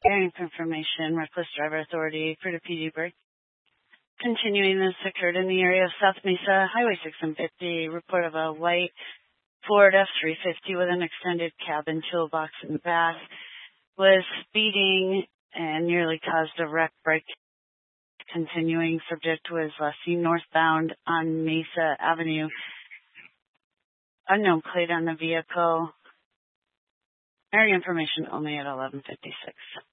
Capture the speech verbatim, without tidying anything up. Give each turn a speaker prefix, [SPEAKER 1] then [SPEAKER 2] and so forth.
[SPEAKER 1] Area information, reckless driver authority for the P D break. Continuing, this occurred in the area of South Mesa, Highway six and fifty. Report of a white Ford F three fifty with an extended cabin toolbox in the back was speeding and nearly caused a wreck break. Continuing, subject was uh, seen northbound on Mesa Avenue. Unknown plate on the vehicle. Area information only at eleven fifty-six.